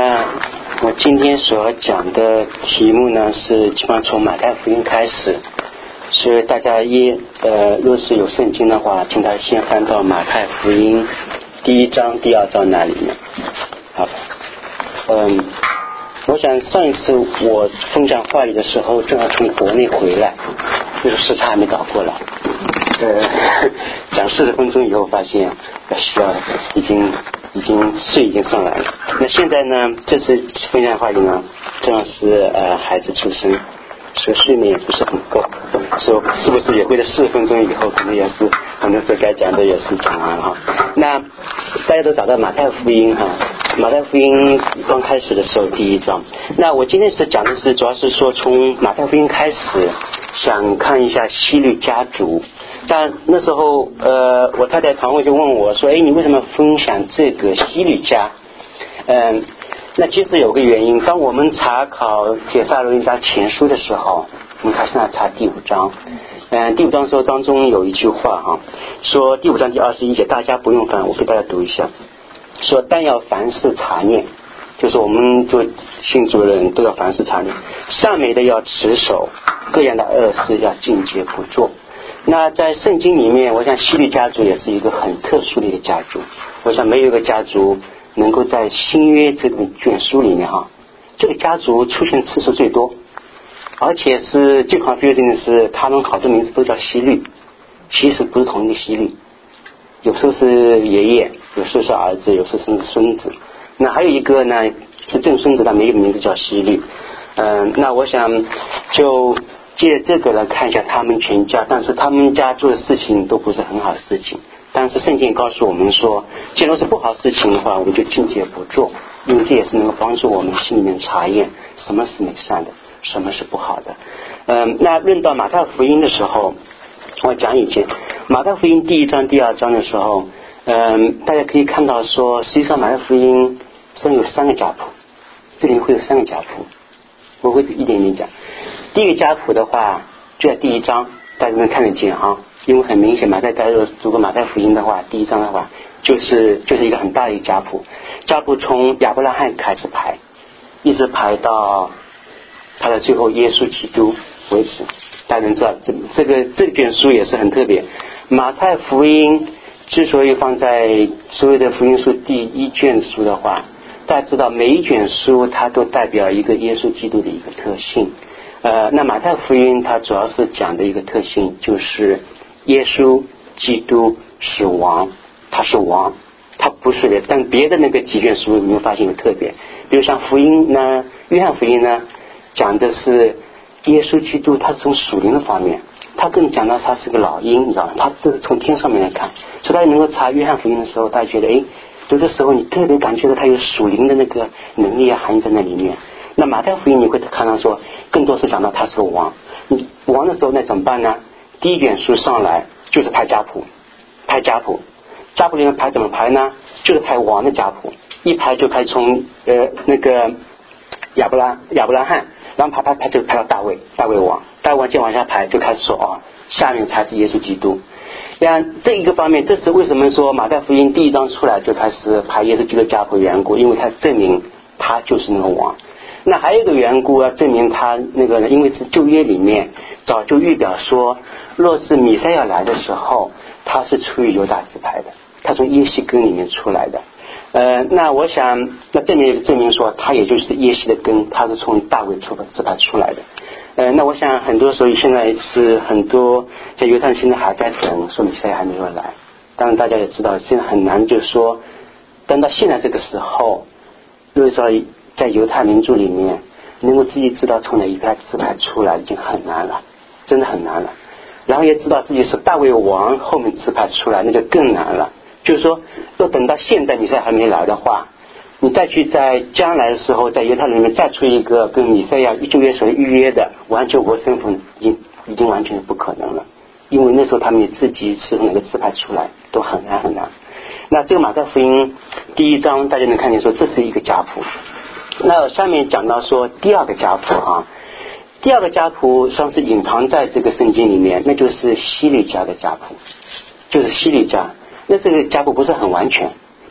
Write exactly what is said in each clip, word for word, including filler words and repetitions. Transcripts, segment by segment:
那我今天所讲的题目呢，是基本上从马太福音开始，所以大家一呃，若是有圣经的话，请大家先翻到马太福音第一章、第二章那里面。好，嗯，我想上一次我分享话语的时候，正好从国内回来，那个时差还没倒过来。呃，讲四十分钟以后，发现需要已经已经睡已经上来了。那现在呢，这次分享话语呢，正好是呃孩子出生，所以睡眠也不是很够，所以是不是也会在四十分钟以后，可能也是很多时候该讲的也是讲完了哈。那大家都找到马太福音哈，马太福音刚开始的时候第一章。那我今天是讲的是，主要是说从马太福音开始，想看一下希律家族。但那时候呃，我太太常会就问我说，哎，你为什么分享这个希律家？嗯，那其实有个原因，当我们查考帖撒罗尼迦前书的时候，我们开始查第五章。嗯，第五章的时候当中有一句话哈，说第五章第二十一节，大家不用翻，我给大家读一下，说但要凡事查念，就是我们做信主的人都要凡事查念，善美的要持守，各样的恶事要禁绝不做。那在圣经里面，我想希律家族也是一个很特殊的一个家族，我想没有一个家族能够在新约这个卷书里面哈，这个家族出现次数最多，而且是最 confusing 的是，他们好多名字都叫希律，其实不是同一个希律，有时候是爷爷，有时候是儿子，有时候是孙子。那还有一个呢是正孙子，但没有名字叫希律。嗯、呃，那我想就借这个来看一下他们全家，但是他们家做的事情都不是很好的事情。但是圣经告诉我们说，既然是不好事情的话，我们就禁戒不做，因为这也是能够帮助我们心里面查验什么是美善的，什么是不好的。嗯，那论到马太福音的时候，我讲以前马太福音第一章、第二章的时候，嗯，大家可以看到说，实际上马太福音上有三个家谱，这里面会有三个家谱，我会一点一点讲。第一个家谱的话，就在第一章，大家能看得见啊，因为很明显马太大家如果读过马太福音的话，第一章的话，就是就是一个很大的一个家谱，家谱从亚伯拉罕开始排，一直排到排到最后耶稣基督为止。大家能知道这这个这卷书也是很特别。马太福音之所以放在所有的福音书第一卷书的话，大家知道每一卷书它都代表一个耶稣基督的一个特性。呃，那马太福音它主要是讲的一个特性就是耶稣基督是王，他是王，他不是的。但别的那个几卷书你会发现有特别，比如像福音呢，约翰福音呢，讲的是耶稣基督，他是从属灵的方面，他更讲到他是个老鹰，你知道吗？他是从天上面来看，所以大家能够查约翰福音的时候，大家觉得哎，有的时候你特别感觉到他有属灵的那个能力啊含在那里面。那马太福音你会看到说，更多是讲到他是王，你王的时候那怎么办呢？第一卷书上来就是排家谱，排家谱，家谱里面排怎么排呢？就是排王的家谱，一排就排从呃那个亚伯拉亚伯拉罕，然后排排排就排到大卫，大卫王，大卫王接往下排就开始说啊，下面才是耶稣基督。像这一个方面，这是为什么说马太福音第一章出来就开始排耶稣基督家谱的缘故，因为他证明他就是那个王。那还有一个缘故要证明他那个，因为是旧约里面早就预表说，若是弥赛亚来的时候，他是出于犹大支派的，他从耶西根里面出来的。呃，那我想，那证明也证明说，他也就是耶西的根，他是从大卫出支派出来的。呃，那我想很多时候现在是很多在犹太人现在还在等，说弥赛亚还没有来。当然大家也知道，现在很难，就是说，等到现在这个时候，就是说在犹太民族里面，能够自己知道从哪一派支派出来，已经很难了，真的很难了。然后也知道自己是大卫王后面支派出来，那就更难了。就是说，要等到现在弥赛亚还没来的话，你再去在将来的时候，在犹太人里面再出一个跟弥赛亚旧约所预约的完全无身份，已经已经完全不可能了，因为那时候他们自己是哪个支派出来都很难很难。那这个马太福音第一章大家能看见说这是一个家谱。那下面讲到说第二个家谱啊，第二个家谱上是隐藏在这个圣经里面，那就是希律家的家谱，就是希律家。那这个家谱不是很完全，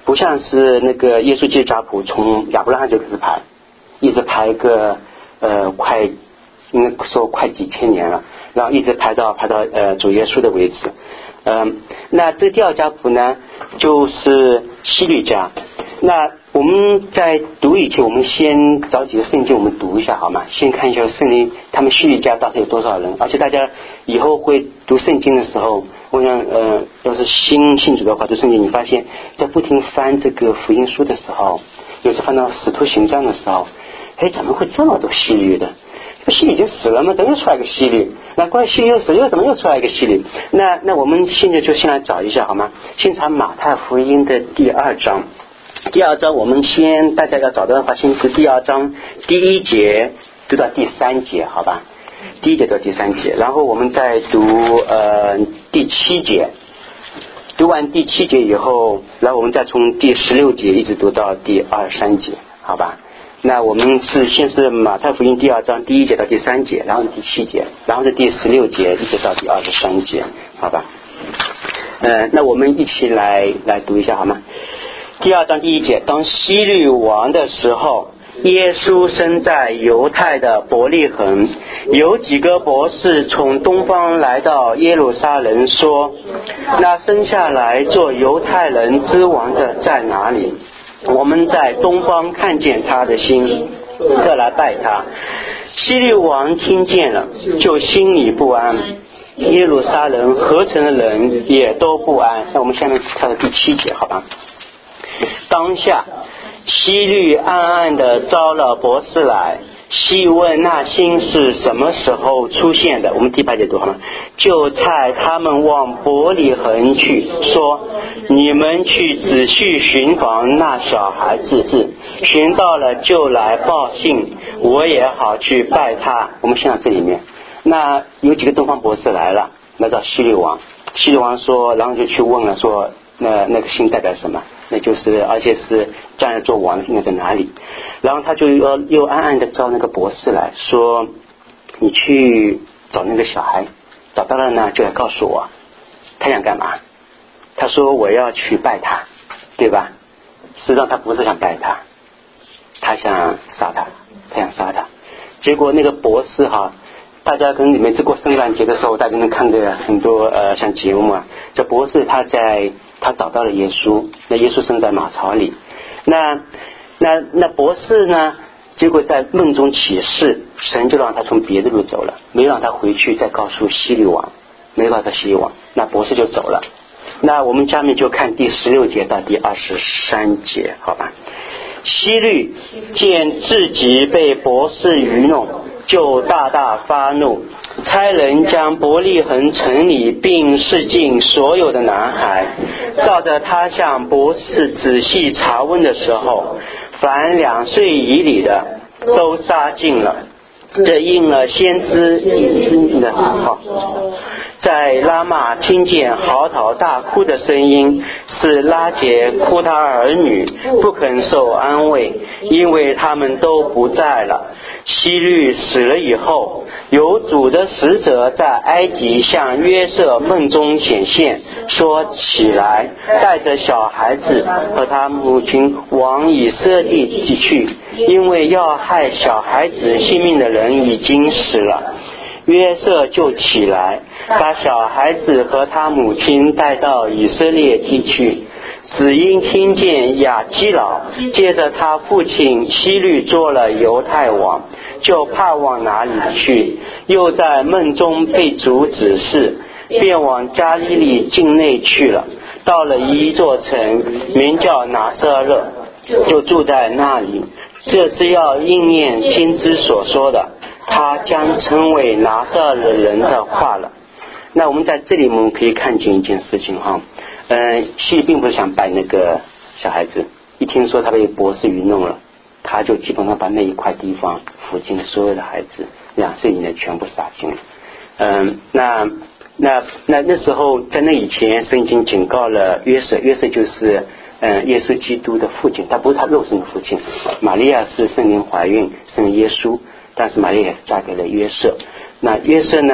不像是那个耶稣记家谱从亚伯拉罕就开始排，一直排个呃快应该说快几千年了，然后一直排到排到呃主耶稣的为止。嗯、呃，那这第二家谱呢就是希律家。那我们在读以前，我们先找几个圣经我们读一下好吗？先看一下圣经他们希律家到底有多少人，而且大家以后会读圣经的时候，我想呃要是新信主的话，读圣经你发现在不停翻这个福音书的时候，有时翻到使徒行传的时候，哎，怎么会这么多希律的？这个希律已经死了吗？怎么又出来一个希律？那关于希律又死，又怎么又出来一个希律？那那我们现在就先来找一下好吗？先查马太福音的第二章。第二章我们先大家要找到的话，先是第二章第一节读到第三节，好吧？第一节到第三节，然后我们再读呃第七节，读完第七节以后，然后我们再从第十六节一直读到第二十三节，好吧？那我们是先是马太福音第二章第一节到第三节，然后是第七节，然后是第十六节一直到第二十三节，好吧？呃，那我们一起来来读一下好吗？第二章第一节，当希律王的时候，耶稣生在犹太的伯利恒，有几个博士从东方来到耶路撒冷，说：那生下来做犹太人之王的在哪里？我们在东方看见他的星，特来拜他。希律王听见了，就心里不安，耶路撒冷合城的人也都不安。那我们下面看到第七节好吧？当下希律暗暗地招了博士来，细问那星是什么时候出现的。我们第八节读好吗？就差他们往伯利恒去，说：你们去仔细寻访那小孩子，寻到了就来报信，我也好去拜他。我们先到这里面，那有几个东方博士来了，来到希律王。希律王说，然后就去问了，说那那个星代表什么？那就是而且是将来做王的应该在哪里？然后他就又又暗暗的招那个博士来说，你去找那个小孩，找到了呢就来告诉我。他想干嘛？他说我要去拜他，对吧？实际上他不是想拜他，他想杀他，他想杀他。结果那个博士哈，大家跟你们这过圣诞节的时候，大家能看的很多呃像节目啊。这博士他在他找到了耶稣，那耶稣生在马槽里。那那那博士呢？结果在梦中启示，神就让他从别的路走了，没让他回去再告诉希律王，没告诉希律王，那博士就走了。那我们下面就看第十六节到第二十三节，好吧？希律见自己被博士愚弄，就大大发怒，差人将伯利恒城里并市境所有的男孩，照着他向博士仔细查问的时候，凡两岁以里的都杀尽了。这应了先知以斯的话。在拉玛听见嚎啕大哭的声音，是拉结哭他儿女，不肯受安慰，因为他们都不在了。希律死了以后，有主的使者在埃及向约瑟梦中显现，说：起来，带着小孩子和他母亲往以色列地去，因为要害小孩子性命的人已经死了。约瑟就起来，把小孩子和他母亲带到以色列地去。只因听见亚基老接着他父亲希律做了犹太王，就怕往哪里去，又在梦中被主指示，便往加利利境内去了。到了一座城，名叫拿撒勒，就住在那里。这是要应验先知所说的，他将称为拿撒勒人的话了。那我们在这里我们可以看见一件事情哈，嗯，希律并不是想拜那个小孩子，一听说他被博士愚弄了，他就基本上把那一块地方附近的所有的孩子两岁以内全部杀尽了。嗯，那那那那时候在那以前，圣经警告了约瑟，约瑟就是嗯耶稣基督的父亲，他不是他肉身的父亲。玛利亚是圣灵怀孕生耶稣，但是玛利亚也嫁给了约瑟。那约瑟呢，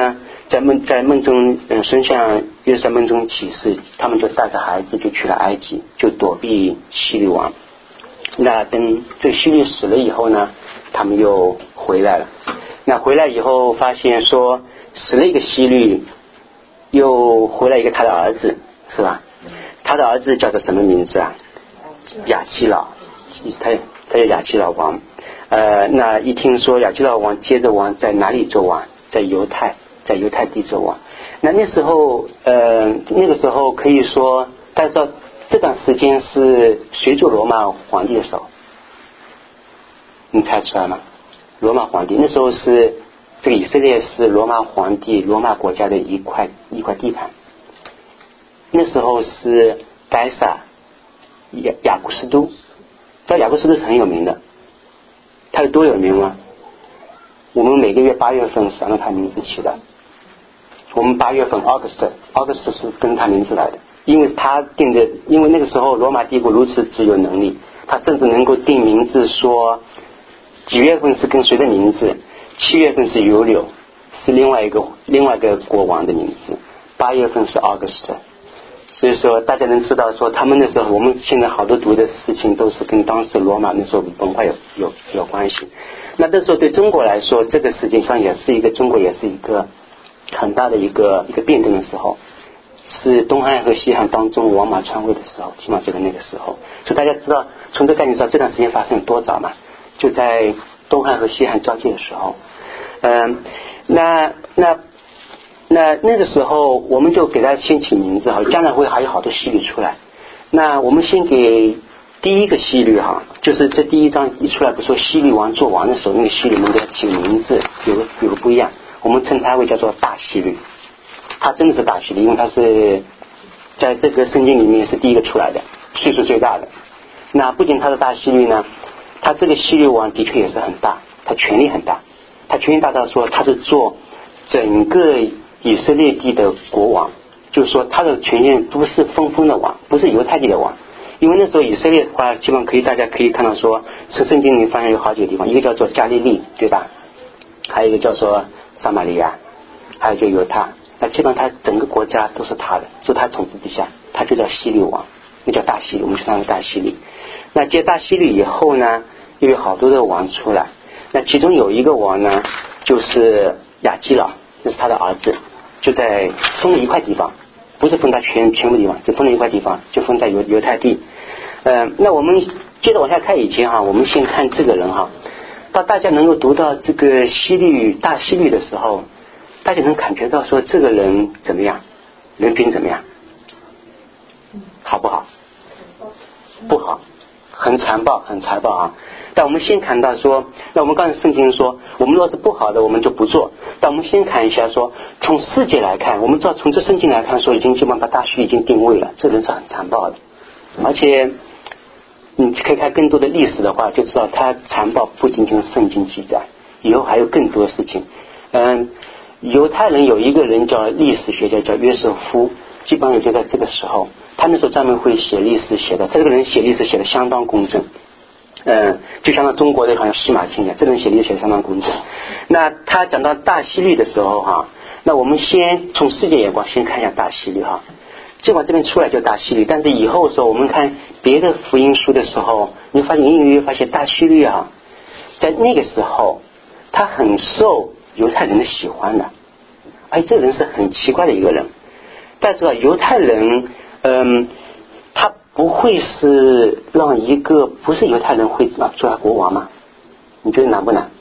在梦在梦中，嗯，神向约瑟梦中启示，他们就带着孩子就去了埃及，就躲避希律王。那等这个希律死了以后呢，他们又回来了。那回来以后发现说，死了一个希律，又回来一个他的儿子，是吧？他的儿子叫做什么名字啊？亚基老，他他叫亚基老王。呃，那一听说亚基老王接着王在哪里做王？在犹太，在犹太地做王。那那时候，呃，那个时候可以说，大家知道这段时间是谁做罗马皇帝的时候？你猜出来吗？罗马皇帝那时候是这个以色列是罗马皇帝罗马国家的一块一块地盘。那时候是该撒雅雅古斯都，知道雅古斯都是很有名的，他有多有名吗？我们每个月八月份是按照他名字起的。我们八月份 August August 是跟他名字来的，因为他定的，因为那个时候罗马帝国如此之有能力，他甚至能够定名字说几月份是跟谁的名字，七月份是尤柳，是另外一个另外一个国王的名字，八月份是 August。所以说大家能知道说他们那时候，我们现在好多读的事情都是跟当时罗马那时候文化有有有关系。那那时候对中国来说，这个实际上也是一个中国也是一个很大的一个一个变动的时候，是东汉和西汉当中王马篡位的时候，起码就在那个时候。所以大家知道从这概念知道这段时间发生多早嘛？就在东汉和西汉交界的时候。嗯，那那那那个时候我们就给他先起名字哈，将来会还有好多希律出来。那我们先给第一个希律哈，就是这第一章一出来不说希律王做王的时候，那个希律们给他起个名字有个有个不一样，我们称他为叫做大希律。他真的是大希律，因为他是在这个圣经里面是第一个出来的，岁数最大的。那不仅他是大希律呢，他这个希律王的确也是很大，他权力很大，他权力大到说他是做整个以色列地的国王，就是说他的权限不是分封的王，不是犹太地的王。因为那时候以色列的话，基本上可以大家可以看到说，圣经里发现有好几个地方，一个叫做加利利，对吧？还有一个叫做撒玛利亚，还有就犹太。那基本上他整个国家都是他的，就他统治之下，他就叫希律王，那叫大希律，我们称他为大希律。那接大希律以后呢，又有好多的王出来，那其中有一个王呢，就是亚基老，那是他的儿子，就在分了一块地方，不是分他全全部地方，只分了一块地方，就分在犹犹太地。呃，那我们接着往下看以前哈，我们先看这个人哈，当大家能够读到这个希律大希律的时候，大家能感觉到说这个人怎么样，人品怎么样，好不好？不好，很残暴，很残暴啊！但我们先看到说，那我们刚才圣经说，我们若是不好的，我们就不做。但我们先看一下说，从世界来看，我们知道从这圣经来看说，已经基本上把大希律已经定位了，这人是很残暴的，而且你可以看更多的历史的话，就知道他残暴不仅仅是圣经记载，以后还有更多的事情。嗯，犹太人有一个人叫历史学家叫约瑟夫，基本上也就在这个时候，他那时候专门会写历史，写的他这个人写历史写的相当公正。嗯，就像中国的好像司马迁一样，这个人写历史写的相当公正。那他讲到大希律的时候哈，那我们先从世界眼光先看一下大希律哈。尽管这边出来就大希律，但是以后的时候我们看别的福音书的时候，你发现隐隐约约发现大希律啊，在那个时候他很受犹太人的喜欢的，而且这个人是很奇怪的一个人。但是啊，犹太人嗯，他不会是让一个不是犹太人会啊做他国王吗？你觉得难不难？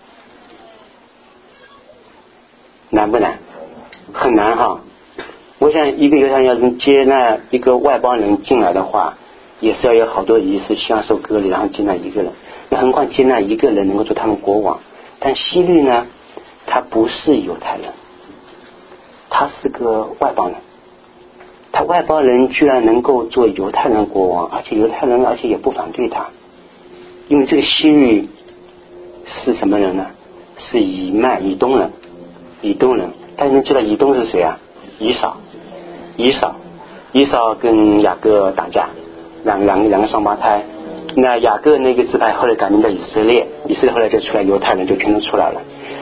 难不难？很难哈。我想一个犹太人要能接纳一个外邦人进来的话，也是要有好多仪式相受割礼，然后接纳一个人。那何况接纳一个人能够做他们国王？但希律呢，他不是犹太人，他是个外邦人。他外邦人居然能够做犹太人国王，而且犹太人而且也不反对他，因为这个希律是什么人呢？是以麦以东人，以东人。大家能知道以东是谁啊？以扫，以扫，以扫跟雅各打架，两两个两个双胞胎。那雅各那个支派后来改名叫以色列，以色列后来就出来犹太人就全都出来了。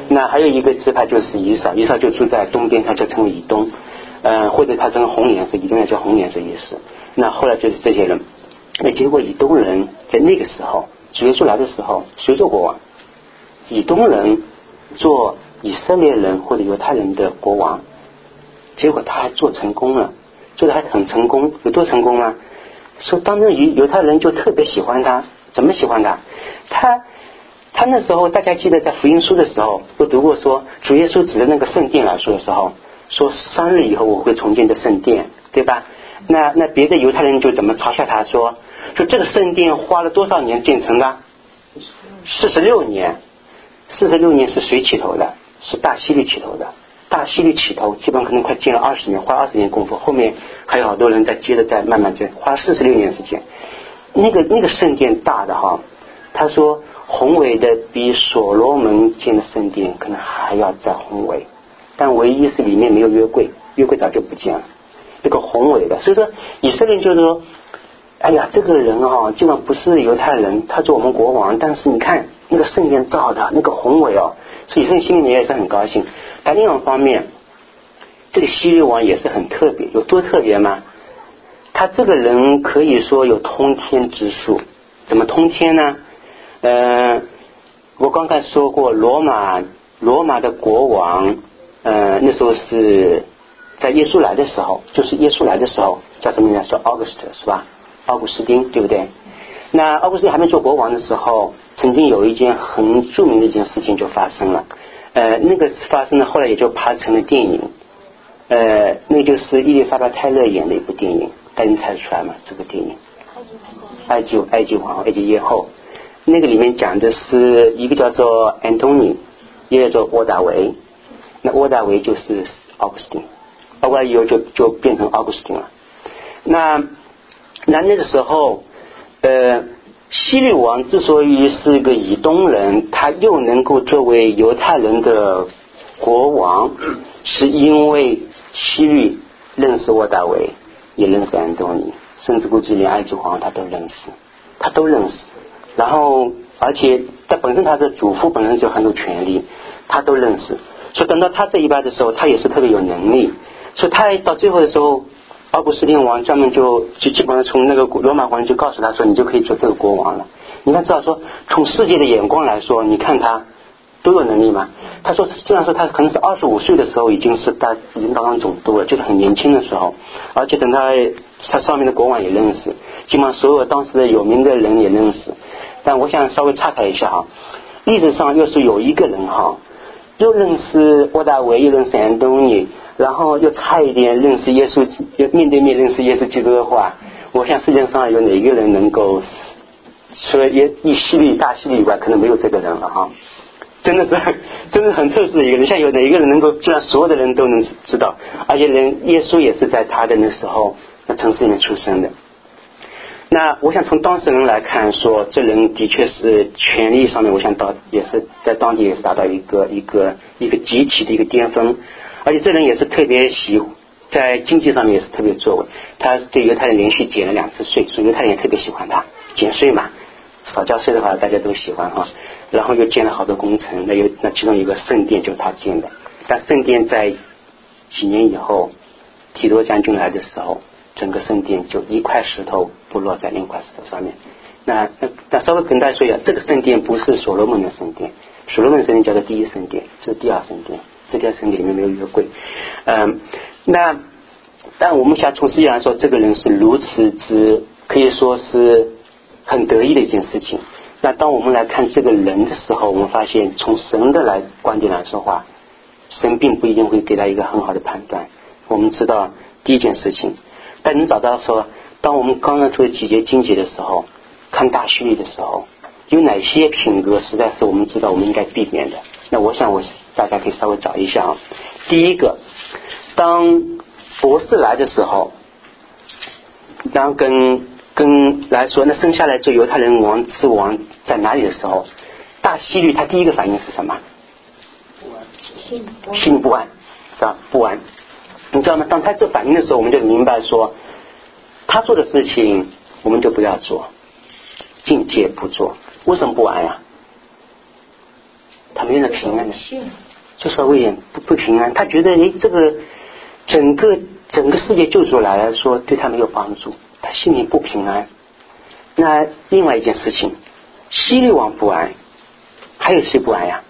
那还有一个支派就是以扫，以扫就住在东边，他就称为以东，呃，或者他称红颜色，以东也叫红颜色也是。那后来就是这些人，那结果以东人在那个时候，主耶稣来的时候，谁做国王？以东人做以色列人或者犹太人的国王，结果他还做成功了，做的还很成功，有多成功呢？说当时犹犹太人就特别喜欢他，怎么喜欢他？他他那时候大家记得在福音书的时候，我读过说，主耶稣指的那个圣殿来说的时候，说三日以后我会重建这圣殿，对吧？那那别的犹太人就怎么嘲笑他说，说这个圣殿花了多少年建成的？四十六年，四十六年是谁起头的？是大希律起头的。大希律起头，基本可能快建了二十年，花二十年功夫，后面还有好多人在接着再慢慢建，花四十六年时间。那个那个圣殿大的哈，他说宏伟的比所罗门建的圣殿可能还要再宏伟，但唯一是里面没有约柜，约柜早就不见了。那个宏伟的，所以说以色列就是说，哎呀，这个人哈、哦，基本不是犹太人，他做我们国王，但是你看那个圣殿造的那个宏伟哦，所以以色列心里面也是很高兴。但另外一方面，这个希律王也是很特别，有多特别吗？他这个人可以说有通天之术，怎么通天呢？呃，我刚才说过，罗马罗马的国王，呃，那时候是在耶稣来的时候，就是耶稣来的时候叫什么呢？说 August 是吧？奥古斯丁，对不对？那奥古斯丁还没做国王的时候，曾经有一件很著名的一件事情就发生了。呃，那个发生了，后来也就拍成了电影。呃，那就是伊丽莎白泰勒演的一部电影，大家能猜得出来吗？这个电影，埃及埃及皇后、埃及艳后，那个里面讲的是一个叫做安东尼，一个叫做沃大维。那沃大维就是奥古斯丁，后来以后就就变成奥古斯丁了。那那那个时候，呃。希律王之所以是个以东人，他又能够作为犹太人的国王，是因为希律认识沃大维，也认识安东尼，甚至估计连埃及皇他都认识，他都认识。然后，而且他本身他的祖父本身就很有权力，他都认识。所以等到他这一代的时候，他也是特别有能力。所以他到最后的时候，奥古斯丁王专门就就基本上从那个罗马皇就告诉他说，你就可以做这个国王了。你看，知道说从世界的眼光来说，你看他都有能力吗？他说这样说，他可能是二十五岁的时候已经是大已经当上总督了，就是很年轻的时候。而且等他他上面的国王也认识，基本上所有当时的有名的人也认识。但我想稍微岔开一下哈，历史上又是有一个人哈，又认识沃大维，又认识安东尼，然后又差一点认识耶稣，面对面认识耶稣基督的话，我想世界上有哪个人能够除了一希律大希律以外，可能没有这个人了哈。真的是真的很特殊的一个人，像有哪一个人能够让所有的人都能知道，而且人耶稣也是在他的那时候那城市里面出生的。那我想从当事人来看说，这人的确是权力上面，我想到也是在当地也是达到一个一个一个极其的一个巅峰，而且这人也是特别喜在经济上面也是特别作为，他对犹太人连续减了两次税，所以犹太人也特别喜欢他，减税嘛，少交税的话大家都喜欢哈。然后又建了好多工程，那有那其中有个圣殿就是他建的，但圣殿在几年以后，提多将军来的时候，整个圣殿就一块石头不落在另一块石头上面。那那那稍微跟大家说一下，这个圣殿不是所罗门的圣殿，所罗门圣殿叫做第一圣殿，这是第二圣殿，这第二圣殿里面没有约柜。嗯，那但我们想从实际来说，这个人是如此之可以说是很得意的一件事情。那当我们来看这个人的时候，我们发现从神的来观点来说话，神并不一定会给他一个很好的判断。我们知道第一件事情，但你找到说，当我们刚刚做几节经节的时候，看大序的时候，有哪些品格实在是我们知道我们应该避免的？那我想我大家可以稍微找一下啊。第一个，当博士来的时候，当跟跟来说，那生下来做犹太人王之王在哪里的时候，大希律他第一个反应是什么？心里不安，是吧？不安。你知道吗？当他这反应的时候，我们就明白说，他做的事情我们就不要做，境界不做。为什么不安呀？他没有那平安的，就稍微有点不不平安。他觉得哎，这个整个整个世界救主来了，说对他没有帮助，他心里不平安。那另外一件事情，希律王不安，还有谁不安呀？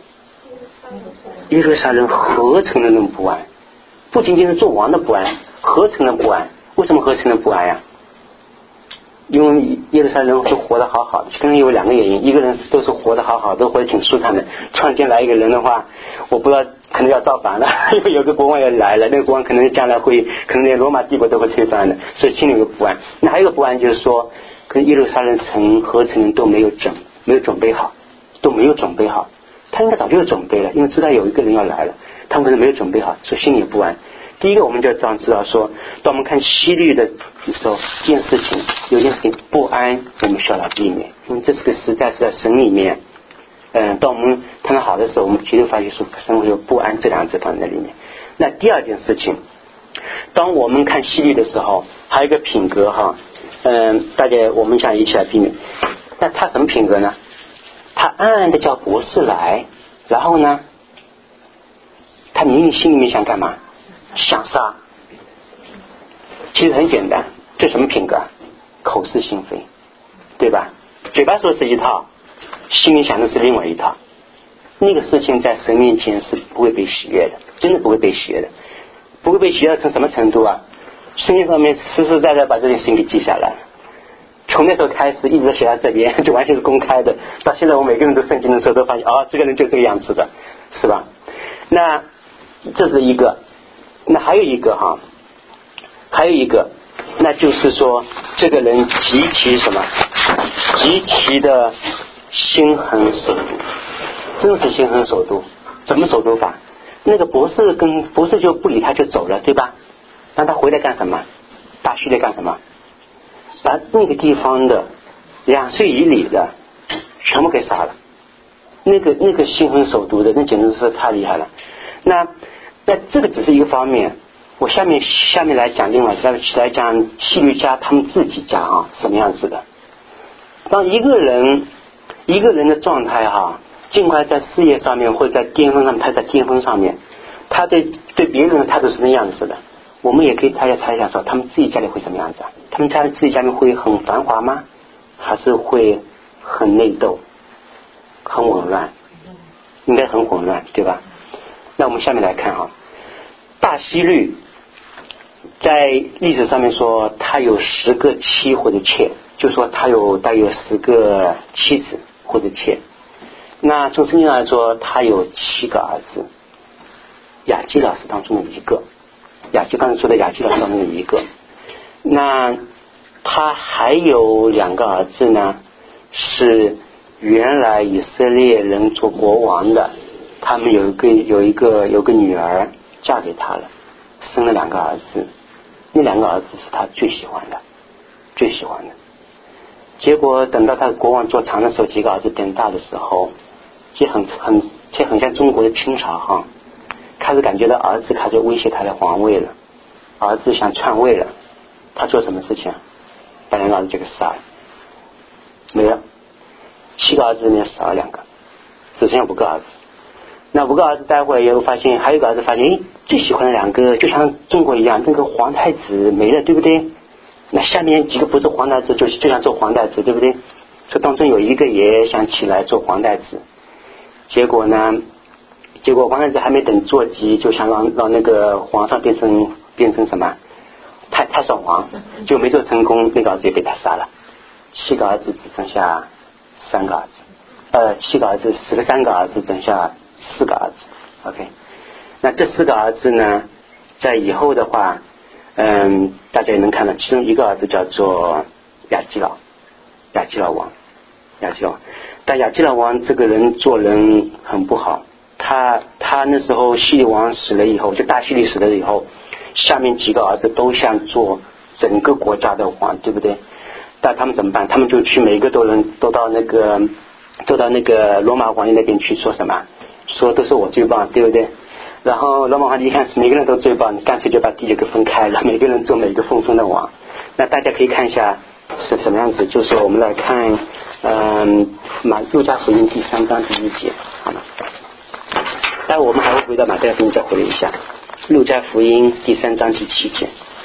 耶路撒冷合成的人不安，不仅仅是做王的不安，合成的不安。为什么合成的不安呀？因为耶路撒冷都活得好好的，可能有两个原因，一个人都是活得好好，都活得挺舒坦的。突然间来一个人的话，我不知道可能要造反了，因为有个国王要来了，那个国王可能将来会，可能连罗马帝国都会推翻的，所以心里有个不安。那还有一个不安就是说，跟耶路撒冷城合成人都没有准没有准备好，都没有准备好。他应该早就有准备了，因为知道有一个人要来了，他们可能没有准备好，所以心里也不安。第一个，我们就要这样知道说，当我们看希律的时候，这件事情有件事情不安，我们需要来避免，因为这是个实在是在神里面。嗯，当我们看到好的时候，我们绝对发现说神会有不安这两个字放在里面。那第二件事情，当我们看希律的时候，还有一个品格哈，嗯，大家我们想一起来避免。那他什么品格呢？他暗暗的叫博士来，然后呢，他明明心里面想干嘛？想杀。其实很简单，这什么品格？口是心非，对吧？嘴巴说是一套，心里想的是另外一套。那个事情在神面前是不会被喜悦的，真的不会被喜悦的。不会被喜悦成什么程度啊？圣经上面实实在在把这件事情给记下来了，从那时候开始一直写到这边，就完全是公开的。到现在我每个人都圣经的时候都发现，哦，这个人就这个样子的，是吧？那这是一个。那还有一个哈，还有一个，那就是说这个人极其什么，极其的心狠手毒，真是心狠手毒。怎么手毒法？那个博士跟博士就不理他就走了，对吧？让他回来干什么？大叙列干什么？把那个地方的两岁以里的全部给杀了。那个那个心狠手毒的，那简直是太厉害了。那那这个只是一个方面，我下面下面来讲另外再来讲希律家他们自己家啊什么样子的。当一个人一个人的状态哈，尽管在事业上面或者在巅峰上面，他在巅峰上面，他对对别人的态度是什么样子的，我们也可以大家猜一下说，他们自己家里会什么样子啊？他们家里自己家里会很繁华吗？还是会很内斗，很混乱？应该很混乱，对吧？那我们下面来看哈，大希律在历史上面说他有十个妻或者妾，就说他有大约十个妻子或者妾。那从圣经来说，他有七个儿子，亚基老是当中的一个，亚基刚才说的亚基老是当中的一个。那他还有两个儿子呢，是原来以色列人做国王的，他们有一个有一个有个女儿嫁给他了，生了两个儿子，那两个儿子是他最喜欢的，最喜欢的。结果等到他国王做长的时候，几个儿子变大的时候，其实很很其实很像中国的清朝哈，开始感觉到儿子开始威胁他的皇位了，儿子想篡位了，他做什么事情？把两个儿子就给杀了，没了，七个儿子里面少了两个，只剩下五个儿子。那五个儿子待会儿也会发现，还有一个儿子发现，诶，最喜欢的两个就像中国一样，那个皇太子没了，对不对？那下面几个不是皇太子，就就想做皇太子，对不对？这当中有一个也想起来做皇太子，结果呢，结果皇太子还没等坐骑，就想让让那个皇上变成变成什么太太上皇，就没做成功，那个儿子也被他杀了。七个儿子只剩下三个儿子，呃，七个儿子死了三个儿子，剩下四个儿子。OK， 那这四个儿子呢，在以后的话，嗯，大家也能看到，其中一个儿子叫做亚基老，亚基老王，亚基老王。但亚基老王这个人做人很不好，他他那时候希律王死了以后，就大希律死了以后，下面几个儿子都想做整个国家的王，对不对？但他们怎么办？他们就去每一个都能都到那个都到那个罗马皇帝那边去说什么？说都是我最棒，对不对？然后罗马皇帝一看每个人都最棒，干脆就把地就给分开了，每个人做每个封封的王。那大家可以看一下是什么样子，就是我们来看嗯马路加福音第三章第一节，好吗？ 但我们还会回到马太福音再回忆一下，路加福音第三章第七节。